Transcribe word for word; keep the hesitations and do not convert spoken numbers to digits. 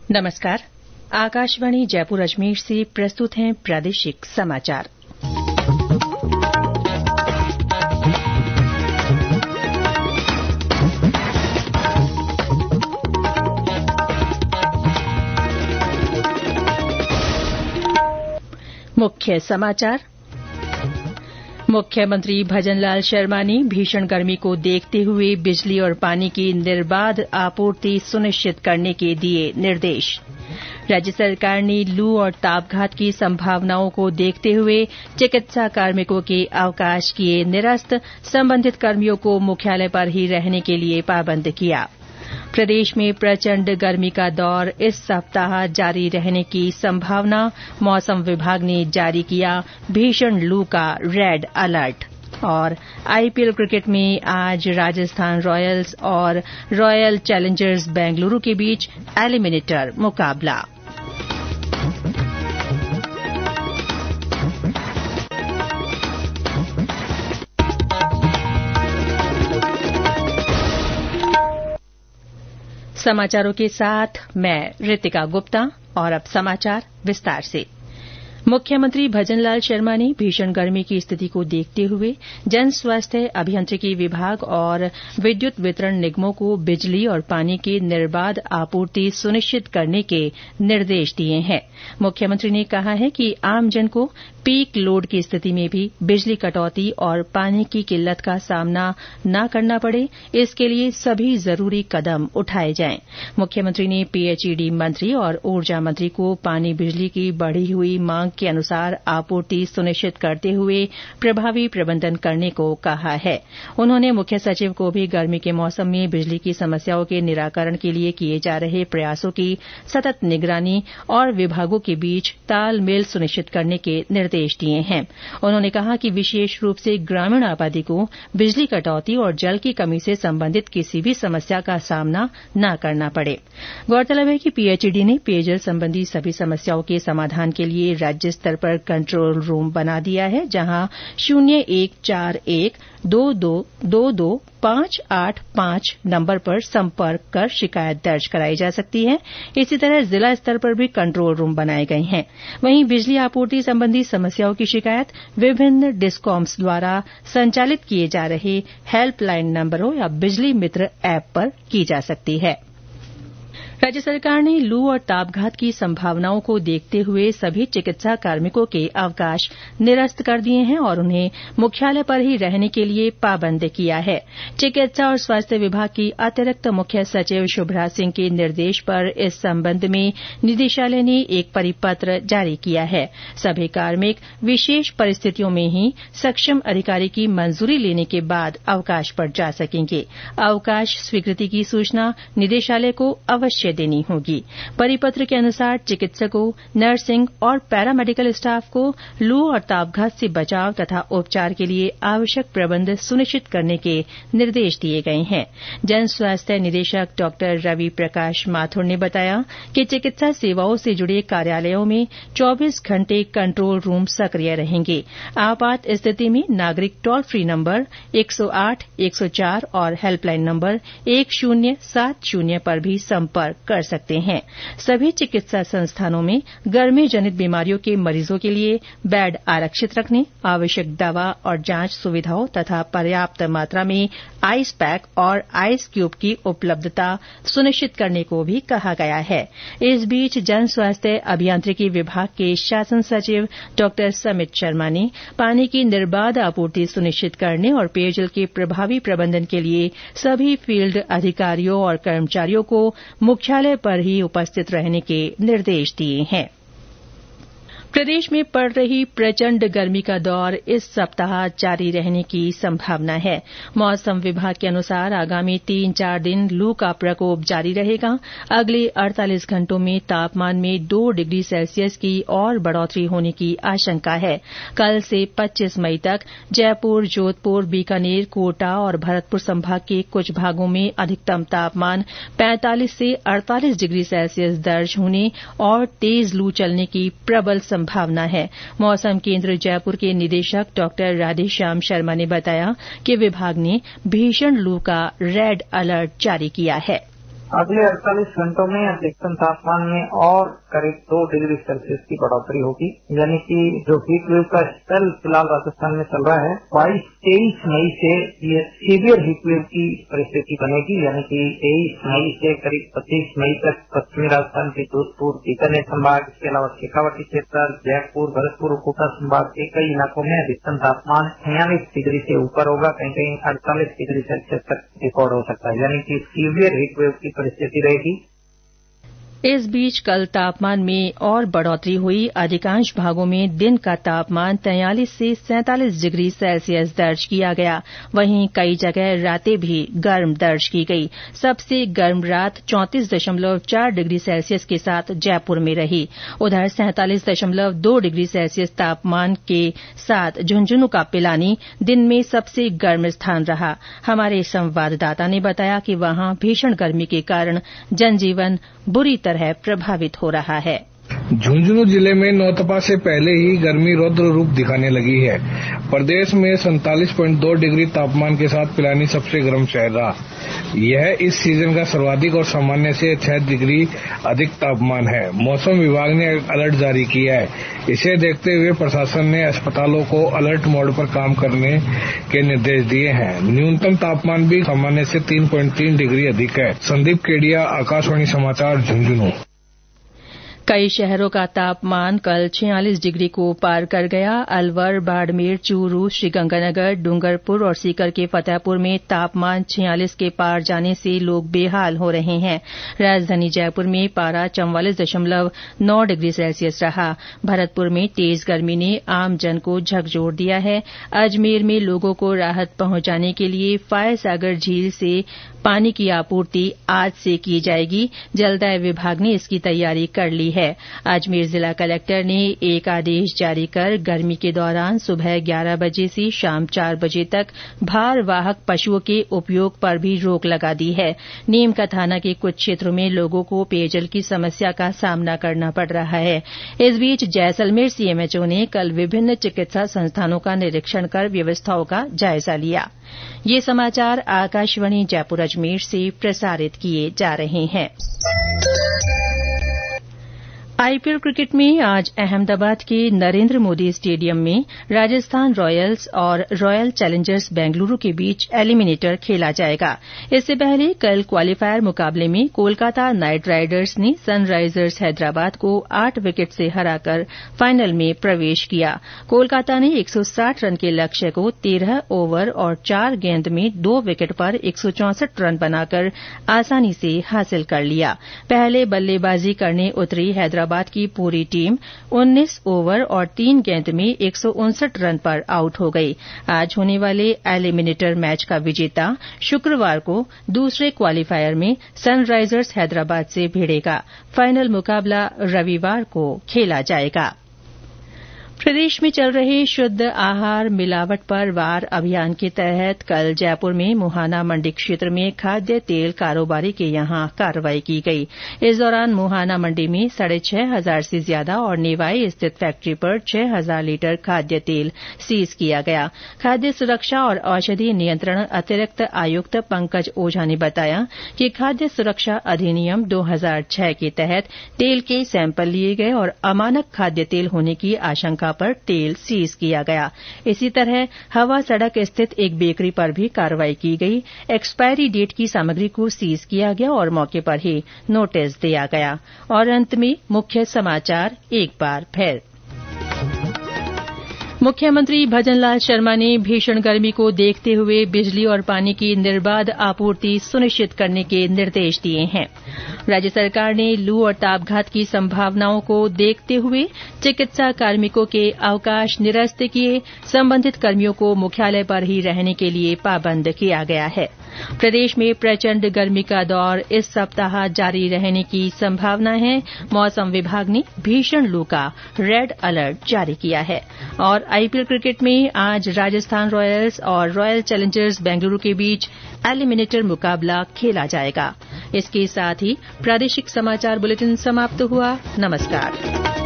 नमस्कार। आकाशवाणी जयपुर अजमेर से प्रस्तुत हैं प्रादेशिक समाचार। मुख्य समाचार। मुख्यमंत्री भजनलाल शर्मा ने भीषण गर्मी को देखते हुए बिजली और पानी की निर्बाध आपूर्ति सुनिश्चित करने के दिए निर्देश। राज्य सरकार ने लू और तापघात की संभावनाओं को देखते हुए चिकित्सा कार्मिकों के अवकाश किए निरस्त। संबंधित कर्मियों को मुख्यालय पर ही रहने के लिए पाबंद किया। प्रदेश में प्रचंड गर्मी का दौर इस सप्ताह जारी रहने की संभावना। मौसम विभाग ने जारी किया भीषण लू का रेड अलर्ट। और आईपीएल क्रिकेट में आज राजस्थान रॉयल्स और रॉयल चैलेंजर्स बेंगलुरु के बीच एलिमिनेटर मुकाबला। समाचारों के साथ मैं रितिका गुप्ता। और अब समाचार विस्तार से। मुख्यमंत्री भजनलाल शर्मा ने भीषण गर्मी की स्थिति को देखते हुए जन स्वास्थ्य अभियांत्रिकी विभाग और विद्युत वितरण निगमों को बिजली और पानी की निर्बाध आपूर्ति सुनिश्चित करने के निर्देश दिए हैं। मुख्यमंत्री ने कहा है कि आमजन को पीक लोड की स्थिति में भी बिजली कटौती और पानी की किल्लत का सामना न करना पड़े, इसके लिए सभी जरूरी कदम उठाए जाएं। मुख्यमंत्री ने पीएचईडी मंत्री और ऊर्जा मंत्री को पानी बिजली की बढ़ी हुई मांग के अनुसार आपूर्ति सुनिश्चित करते हुए प्रभावी प्रबंधन करने को कहा है। उन्होंने मुख्य सचिव को भी गर्मी के मौसम में बिजली की समस्याओं के निराकरण के लिए किए जा रहे प्रयासों की सतत निगरानी और विभागों के बीच तालमेल सुनिश्चित करने के निर्देश दिए हैं। उन्होंने कहा कि विशेष रूप से ग्रामीण आबादी को बिजली कटौती और जल की कमी से संबंधित किसी भी समस्या का सामना न करना पड़े। गौरतलब है कि पीएचईडी ने पेयजल संबंधी सभी समस्याओं के समाधान के लिए राज्य स्तर पर कंट्रोल रूम बना दिया है, जहां शून्य एक चार एक दो दो दो दो पांच आठ पांच नंबर पर संपर्क कर शिकायत दर्ज कराई जा सकती है। इसी तरह जिला स्तर पर भी कंट्रोल रूम बनाए गए हैं। वहीं बिजली आपूर्ति संबंधी समस्याओं की शिकायत विभिन्न डिस्कॉम्स द्वारा संचालित किए जा रहे हेल्पलाइन नंबरों या बिजली मित्र ऐप पर की जा सकती है। राज्य सरकार ने लू और तापघात की संभावनाओं को देखते हुए सभी चिकित्सा कार्मिकों के अवकाश निरस्त कर दिए हैं और उन्हें मुख्यालय पर ही रहने के लिए पाबंद किया है। चिकित्सा और स्वास्थ्य विभाग की अतिरिक्त मुख्य सचिव शुभ्रा सिंह के निर्देश पर इस संबंध में निदेशालय ने एक परिपत्र जारी किया है। सभी कार्मिक विशेष परिस्थितियों में ही सक्षम अधिकारी की मंजूरी लेने के बाद अवकाश पर जा सकेंगे। अवकाश स्वीकृति की सूचना निदेशालय को अवश्य देनी होगी। परिपत्र के अनुसार चिकित्सकों, नर्सिंग और पैरामेडिकल स्टाफ को लू और तापघात से बचाव तथा उपचार के लिए आवश्यक प्रबंध सुनिश्चित करने के निर्देश दिए गए हैं। जन स्वास्थ्य निदेशक डॉ रवि प्रकाश माथुर ने बताया कि चिकित्सा सेवाओं से जुड़े कार्यालयों में चौबीस घंटे कंट्रोल रूम सक्रिय रहेंगे। आपात स्थिति में नागरिक टोल फ्री नंबर एक सौ आठ, एक सौ चार और हेल्पलाइन नंबर एक शून्य सात शून्य पर भी संपर्क कर सकते हैं। सभी चिकित्सा संस्थानों में गर्मी जनित बीमारियों के मरीजों के लिए बेड आरक्षित रखने, आवश्यक दवा और जांच सुविधाओं तथा पर्याप्त मात्रा में आइस पैक और आइस क्यूब की उपलब्धता सुनिश्चित करने को भी कहा गया है। इस बीच जन स्वास्थ्य अभियांत्रिकी विभाग के शासन सचिव डॉ समित शर्मा ने पानी की निर्बाध आपूर्ति सुनिश्चित करने और पेयजल के प्रभावी प्रबंधन के लिए सभी फील्ड अधिकारियों और कर्मचारियों को मुख्यालय पर ही उपस्थित रहने के निर्देश दिए हैं। प्रदेश में पड़ रही प्रचंड गर्मी का दौर इस सप्ताह जारी रहने की संभावना है। मौसम विभाग के अनुसार आगामी तीन चार दिन लू का प्रकोप जारी रहेगा। अगले अड़तालीस घंटों में तापमान में दो डिग्री सेल्सियस की और बढ़ोतरी होने की आशंका है। कल से पच्चीस मई तक जयपुर, जोधपुर, बीकानेर, कोटा और भरतपुर संभाग के कुछ भागों में अधिकतम तापमान पैंतालीस से अड़तालीस डिग्री सेल्सियस दर्ज होने और तेज लू चलने की प्रबल संभावना है। मौसम केंद्र जयपुर के निदेशक डॉ राधेश्याम शर्मा ने बताया कि विभाग ने भीषण लू का रेड अलर्ट जारी किया है। अगले अड़तालीस घंटों में अधिकतम तापमान में और करीब दो डिग्री सेल्सियस की बढ़ोतरी होगी, यानी कि जो हीट वेव का स्पेल फिलहाल राजस्थान में चल रहा है, बाईस तेईस मई से ये सीवियर हीट वेव की परिस्थिति बनेगी, यानी कि तेईस मई से करीब पच्चीस मई तक पश्चिमी राजस्थान के जोधपुर, बीकानेर संभाग, इसके अलावा शेखावाटी क्षेत्र, जयपुर, भरतपुर और कोटा संभाग के कई इलाकों में अधिकतम तापमान छियालीस डिग्री से ऊपर होगा, कहीं कहीं अड़तालीस डिग्री सेल्सियस तक रिकॉर्ड हो सकता है, यानी कि सीवियर हीट वेव की परिस्थिति रहेगी। इस बीच कल तापमान में और बढ़ोतरी हुई। अधिकांश भागों में दिन का तापमान तैंतालीस से सैंतालीस डिग्री सेल्सियस दर्ज किया गया। वहीं कई जगह रातें भी गर्म दर्ज की गई। सबसे गर्म रात चौंतीस दशमलव चार डिग्री सेल्सियस के साथ जयपुर में रही। उधर सैंतालीस दशमलव दो डिग्री सेल्सियस तापमान के साथ झुंझुनू का पिलानी दिन में सबसे गर्म स्थान रहा। हमारे संवाददाता ने बताया कि वहां भीषण गर्मी के कारण जनजीवन बुरी तरह प्रभावित हो रहा है। झुंझुनू जिले में नौतपा से पहले ही गर्मी रौद्र रूप दिखाने लगी है। प्रदेश में सैंतालीस पॉइंट दो डिग्री तापमान के साथ पिलानी सबसे गर्म शहर रहा। यह इस सीजन का सर्वाधिक और सामान्य से छह डिग्री अधिक तापमान है। मौसम विभाग ने अलर्ट जारी किया है। इसे देखते हुए प्रशासन ने अस्पतालों को अलर्ट मोड पर काम करने के निर्देश दिए हैं। न्यूनतम तापमान भी सामान्य से तीन पॉइंट तीन डिग्री अधिक है। संदीप केडिया, आकाशवाणी समाचार, झुंझुनू। कई शहरों का तापमान कल छियालीस डिग्री को पार कर गया। अलवर, बाड़मेर, चूरू, श्रीगंगानगर, डूंगरपुर और सीकर के फतेहपुर में तापमान छियालीस के पार जाने से लोग बेहाल हो रहे हैं। राजधानी जयपुर में पारा चौवालीस दशमलव नौ डिग्री सेल्सियस रहा। भरतपुर में तेज गर्मी ने आमजन को झकझोर दिया है। अजमेर में लोगों को राहत पहुंचाने के लिए फायर सागर झील से पानी की आपूर्ति आज से की जाएगी। जलदाय विभाग ने इसकी तैयारी कर ली है। अजमेर जिला कलेक्टर ने एक आदेश जारी कर गर्मी के दौरान सुबह ग्यारह बजे से शाम चार बजे तक भार वाहक पशुओं के उपयोग पर भी रोक लगा दी है। नीम का थाना के कुछ क्षेत्रों में लोगों को पेयजल की समस्या का सामना करना पड़ रहा है। इस बीच जैसलमेर सीएमएचओ ने कल विभिन्न चिकित्सा संस्थानों का निरीक्षण कर व्यवस्थाओं का जायजा लिया। ये समाचार आकाशवाणी जयपुर अजमेर से प्रसारित किए जा रहे हैं। आईपीएल क्रिकेट में आज अहमदाबाद के नरेंद्र मोदी स्टेडियम में राजस्थान रॉयल्स और रॉयल चैलेंजर्स बेंगलुरू के बीच एलिमिनेटर खेला जाएगा। इससे पहले कल क्वालीफायर मुकाबले में कोलकाता नाइट राइडर्स ने सनराइजर्स हैदराबाद को आठ विकेट से हराकर फाइनल में प्रवेश किया। कोलकाता ने एक सौ साठ रन के लक्ष्य को तेरह ओवर और चार गेंद में दो विकेट पर एक सौ चौसठ रन बनाकर आसानी से हासिल कर लिया। पहले बल्लेबाजी करने उतरी हैदराबाद हैदराबाद की पूरी टीम उन्नीस ओवर और तीन गेंद में एक सौ उनसठ रन पर आउट हो गई। आज होने वाले एलिमिनेटर मैच का विजेता शुक्रवार को दूसरे क्वालीफायर में सनराइजर्स हैदराबाद से भिड़ेगा। फाइनल मुकाबला रविवार को खेला जाएगा। प्रदेश में चल रहे शुद्ध आहार मिलावट पर वार अभियान के तहत कल जयपुर में मुहाना मंडी क्षेत्र में खाद्य तेल कारोबारी के यहां कार्रवाई की गई। इस दौरान मुहाना मंडी में साढ़े छह हजार से ज्यादा और नेवाई स्थित फैक्ट्री पर छह हजार लीटर खाद्य तेल सीज किया गया। खाद्य सुरक्षा और औषधि नियंत्रण अतिरिक्त आयुक्त पंकज ओझा ने बताया कि खाद्य सुरक्षा अधिनियम दो हजार छह के तहत तेल के सैंपल लिए गए और अमानक खाद्य तेल होने की आशंका पर तेल सीज किया गया। इसी तरह हवा सड़क स्थित एक बेकरी पर भी कार्रवाई की गई। एक्सपायरी डेट की सामग्री को सीज किया गया और मौके पर ही नोटिस दिया गया। और अंत में मुख्य समाचार एक बार फिर। मुख्यमंत्री भजनलाल शर्मा ने भीषण गर्मी को देखते हुए बिजली और पानी की निर्बाध आपूर्ति सुनिश्चित करने के निर्देश दिए हैं। राज्य सरकार ने लू और तापघात की संभावनाओं को देखते हुए चिकित्सा कार्मिकों के अवकाश निरस्त किए। संबंधित कर्मियों को मुख्यालय पर ही रहने के लिए पाबंद किया गया है। प्रदेश में प्रचंड गर्मी का दौर इस सप्ताह जारी रहने की संभावना है। मौसम विभाग ने भीषण लू का रेड अलर्ट जारी किया है। और आईपीएल क्रिकेट में आज राजस्थान रॉयल्स और रॉयल चैलेंजर्स बेंगलुरू के बीच एलिमिनेटर मुकाबला खेला जाएगा। इसके साथ ही प्रादेशिक समाचार बुलेटिन समाप्त हुआ। नमस्कार।